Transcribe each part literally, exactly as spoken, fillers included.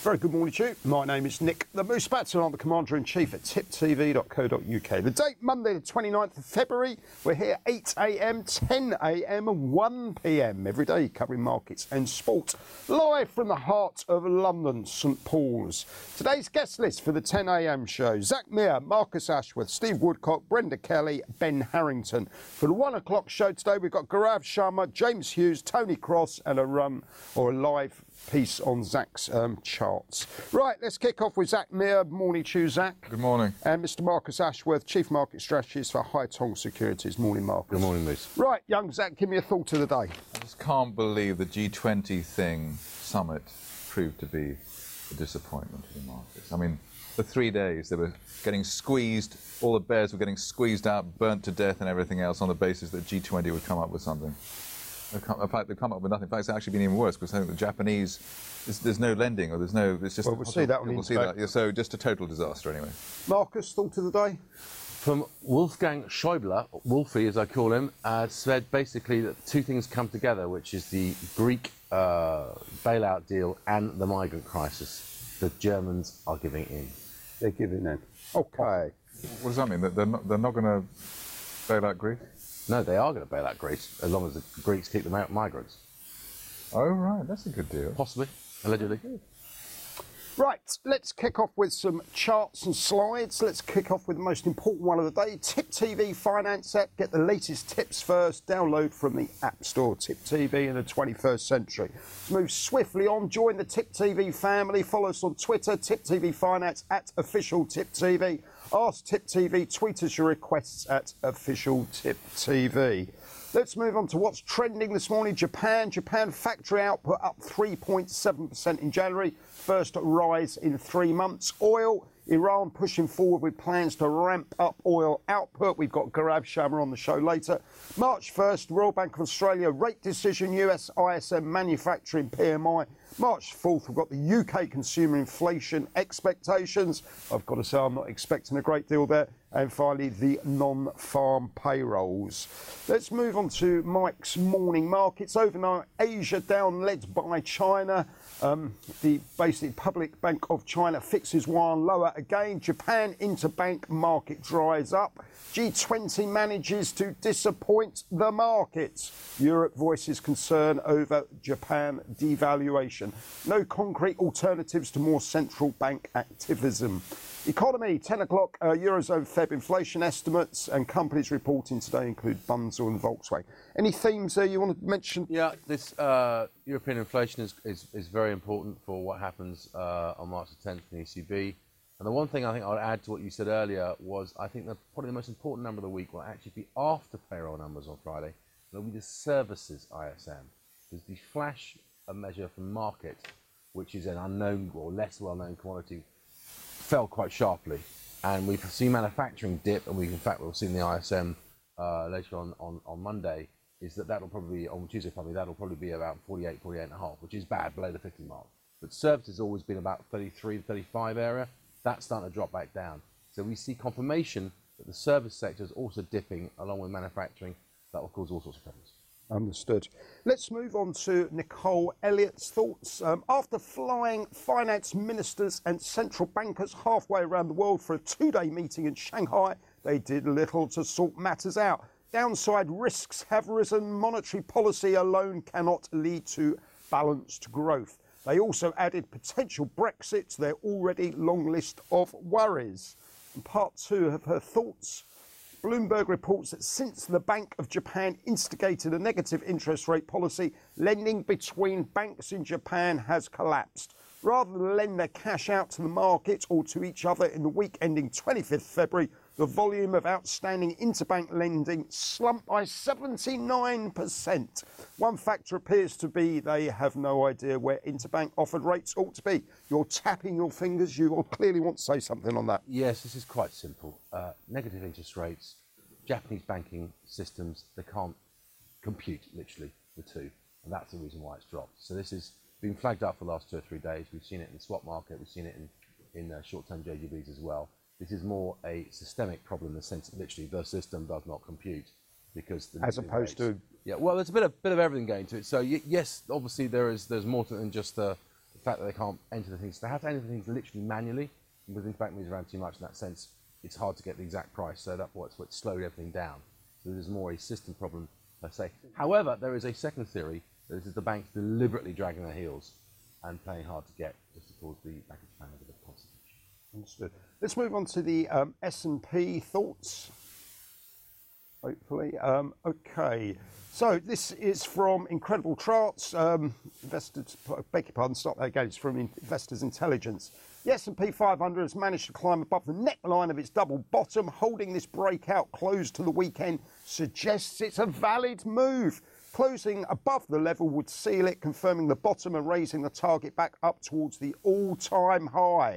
Very good morning to you. My name is Nick the Moose Batson. I'm the Commander-in-Chief at tip t v dot co dot u k. The date, Monday the twenty-ninth of February. We're here eight a m, ten a m and one p m every day, covering markets and sport. Live from the heart of London, St Paul's. Today's guest list for the ten a m show: Zach Meir, Marcus Ashworth, Steve Woodcock, Brenda Kelly, Ben Harrington. For the one o'clock show today, we've got Gaurav Sharma, James Hughes, Tony Cross, and a run or a live piece on Zach's um, charts. Right, let's kick off with Zach Meir. Morning to you, Zach. Good morning. And Mister Marcus Ashworth, Chief Market Strategist for Haitong Securities. Morning, Marcus. Good morning, Moose. Right, young Zach, give me a thought of the day. I just can't believe the G twenty thing summit proved to be a disappointment to the markets. I mean, for three days they were getting squeezed, all the bears were getting squeezed out, burnt to death and everything else on the basis that G twenty would come up with something. In fact, they've come up with nothing. In fact, it's actually been even worse because I think the Japanese, there's, there's no lending, or there's no, it's just. Well, we'll see that on We'll see that. Yeah, so just a total disaster anyway. Marcus, thought of the day? From Wolfgang Schäuble, Wolfie as I call him, uh, said basically that two things come together, which is the Greek uh, bailout deal and the migrant crisis. The Germans are giving in. They're giving in. Okay. What does that mean? That they're not, they're not going to bail out Greece? No, they are going to bail out Greece, as long as the Greeks keep them out migrants. Oh, right, that's a good deal. Possibly, allegedly. Right, let's kick off with some charts and slides. Let's kick off with the most important one of the day. Tip T V Finance app. Get the latest tips first. Download from the App Store. Tip T V in the twenty-first century. Let's move swiftly on. Join the Tip T V family. Follow us on Twitter, Tip T V Finance, at official Tip T V. Ask Tip T V. Tweet us your requests at official Tip T V. Let's move on to what's trending this morning. Japan. Japan factory output up three point seven percent in January. First rise in three months. Oil. Iran pushing forward with plans to ramp up oil output. We've got Gaurav Sharma on the show later. March first, Royal Bank of Australia rate decision. U S I S M manufacturing P M I. March fourth, we've got the U K consumer inflation expectations. I've got to say I'm not expecting a great deal there. And finally, the non-farm payrolls. Let's move on to Mike's morning markets. Overnight, Asia down, led by China. Um, the basic Public Bank of China fixes yuan lower again. Japan interbank market dries up. G twenty manages to disappoint the markets. Europe voices concern over Japan devaluation. No concrete alternatives to more central bank activism. Economy, ten o'clock, uh, Eurozone Feb inflation estimates and companies reporting today include Bunzl and Volkswagen. Any themes uh, you want to mention? Yeah, this uh, European inflation is, is, is very important for what happens uh, on March the tenth in the E C B. And the one thing I think I would add to what you said earlier was I think that probably the most important number of the week will actually be after payroll numbers on Friday. It'll be the services I S M. There's the flash a measure from market, which is an unknown or less well-known commodity, fell quite sharply, and we've seen manufacturing dip, and we in fact we'll see in the I S M uh, later on, on on Monday is that that'll probably on Tuesday probably that'll probably be about forty-eight, forty-eight and a half, which is bad, below the fifty mark. But services has always been about thirty-three to thirty-five area. That's starting to drop back down. So we see confirmation that the service sector is also dipping along with manufacturing. That will cause all sorts of problems. Understood. Let's move on to Nicole Elliott's thoughts. Um, after flying finance ministers and central bankers halfway around the world for a two-day meeting in Shanghai, they did little to sort matters out. Downside risks have risen. Monetary policy alone cannot lead to balanced growth. They also added potential Brexit to their already long list of worries. And part two of her thoughts. Bloomberg reports that since the Bank of Japan instigated a negative interest rate policy, lending between banks in Japan has collapsed. Rather than lend their cash out to the market or to each other in the week ending twenty-fifth February, the volume of outstanding interbank lending slumped by seventy-nine percent. One factor appears to be they have no idea where interbank offered rates ought to be. You're tapping your fingers. You will clearly want to say something on that. Yes, this is quite simple. Uh, negative interest rates, Japanese banking systems, they can't compute, literally, the two. And that's the reason why it's dropped. So this has been flagged up for the last two or three days. We've seen it in the swap market. We've seen it in, in uh, short-term J G Bs as well. This is more a systemic problem in the sense that literally the system does not compute because the as opposed rates, to yeah, well, there's a bit of bit of everything going to it. So y yes, obviously there is there's more to than just the fact that they can't enter the things, they have to enter the things literally manually. Because the bank moves around too much in that sense, it's hard to get the exact price, so that's what it's slowed everything down. So there's more a system problem per se. However, there is a second theory, that this is the banks deliberately dragging their heels and playing hard to get, just to cause the Bank of Japan a bit of concentration. Understood. Let's move on to the um, S and P thoughts. Hopefully. Um, okay. So this is from Incredible Charts. Um, investors, beg your pardon, stop that again. It's from Investors Intelligence. The S and P five hundred has managed to climb above the neckline of its double bottom. Holding this breakout close to the weekend suggests it's a valid move. Closing above the level would seal it, confirming the bottom and raising the target back up towards the all-time high.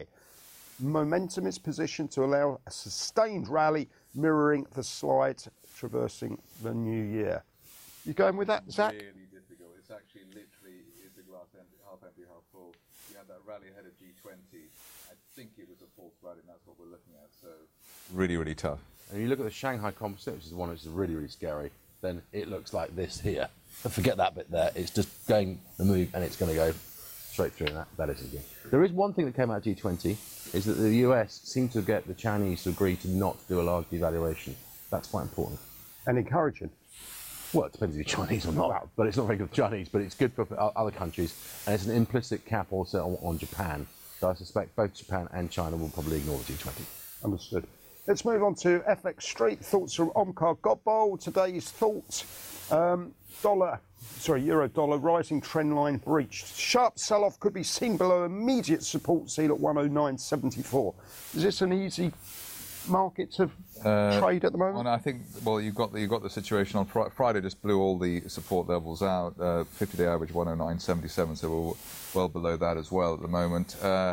Momentum is positioned to allow a sustained rally, mirroring the slides traversing the new year. You going with that, Zach? Really difficult. It's actually literally is the glass empty, half empty, half full. You had that rally ahead of G twenty. I think it was a false rally, and that's what we're looking at. So really, really tough. And you look at the Shanghai Composite, which is the one which is really, really scary, then it looks like this here. But forget that bit there. It's just going the move, and it's going to go straight through, and that, that is again. There is one thing that came out of G twenty, is that the U S seemed to get the Chinese to agree to not do a large devaluation. That's quite important. And encouraging. Well, it depends if you're Chinese or not, but it's not very good for Chinese, but it's good for other countries, and it's an implicit cap also on, on Japan. So I suspect both Japan and China will probably ignore the G twenty. Understood. Let's move on to F X Street. Thoughts from Omkar Godbol. Today's thoughts. Um, dollar, sorry, euro dollar rising trend line breached. Sharp sell-off could be seen below immediate support seal at one oh nine seventy-four. Is this an easy market to uh, trade at the moment? Well, I think, well, you've got the, you've got the situation on fr Friday, just blew all the support levels out. Uh, fifty-day average one oh nine seventy-seven, so we're well below that as well at the moment. Uh,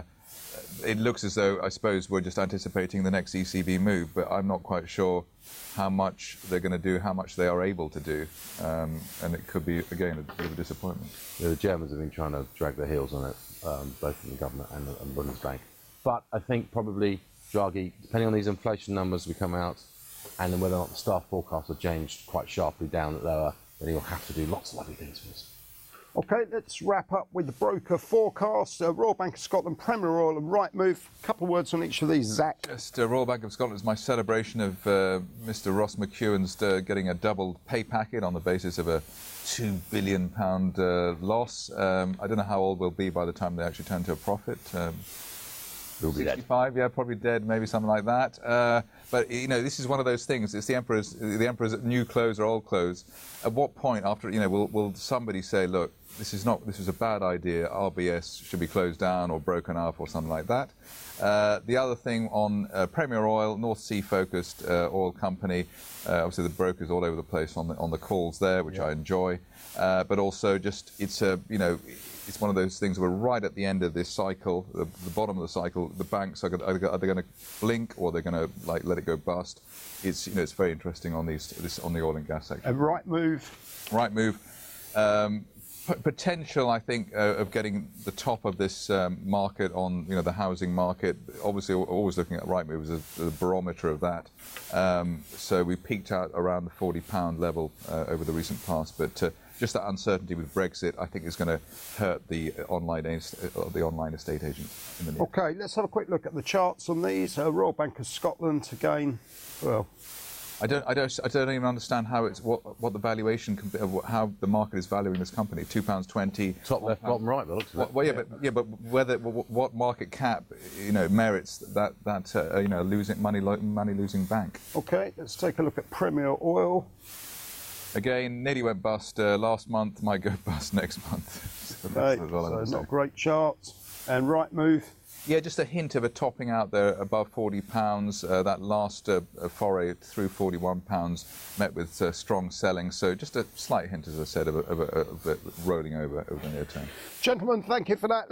it looks as though, I suppose, we're just anticipating the next E C B move, but I'm not quite sure how much they're going to do, how much they are able to do, um, and it could be, again, a bit of a disappointment. Yeah, the Germans have been trying to drag their heels on it, um, both in the government and the, and the Bundesbank. But I think probably Draghi, depending on these inflation numbers we come out, and then whether or not the staff forecasts are changed quite sharply down at lower, then he'll have to do lots of lovely things for us. Okay, let's wrap up with the broker forecasts. Uh, Royal Bank of Scotland, Premier Oil and Rightmove. A couple of words on each of these, Zach. Just uh, Royal Bank of Scotland is my celebration of uh, Mister Ross McEwen's uh, getting a doubled pay packet on the basis of a two billion pound uh, loss. Um, I don't know how old we'll be by the time they actually turn to a profit. Um, We'll be dead. sixty-five, yeah, probably dead, maybe something like that. Uh, but you know, this is one of those things. It's the emperor's, the emperor's new clothes or old clothes. At what point, after you know, will will somebody say, look, this is not, this is a bad idea. R B S should be closed down or broken up or something like that. Uh, the other thing on uh, Premier Oil, North Sea focused uh, oil company. Uh, obviously, the brokers all over the place on the on the calls there, which yeah. I enjoy. Uh, but also, just it's a you know. It's one of those things where right at the end of this cycle, the, the bottom of the cycle, the banks are, are, are they going to blink or they're going to like let it go bust? It's you know it's very interesting on these this on the oil and gas sector. A right move. Right move. Um, p potential, I think, uh, of getting the top of this um, market on you know the housing market. Obviously, always looking at right move as a, a barometer of that. Um, so we peaked out around the forty pound level uh, over the recent past, but. Uh, Just that uncertainty with Brexit, I think, is going to hurt the online uh, the online estate agents in the near. Okay, let's have a quick look at the charts on these. Uh, Royal Bank of Scotland again. Well, I don't, I don't, I don't even understand how it's what what the valuation, can be, how the market is valuing this company. Two pounds twenty. Top left, bottom right. That looks. Well, yeah, but yeah, but whether what market cap, you know, merits that that uh, you know losing money money losing bank. Okay, let's take a look at Premier Oil. Again, nearly went bust uh, last month, might go bust next month. so okay, so not great charts. And right move. Yeah, just a hint of a topping out there above forty pounds. Uh, that last uh, foray through forty-one pounds met with uh, strong selling. So just a slight hint, as I said, of, a, of, a, of a rolling over over the near term. Gentlemen, thank you for that.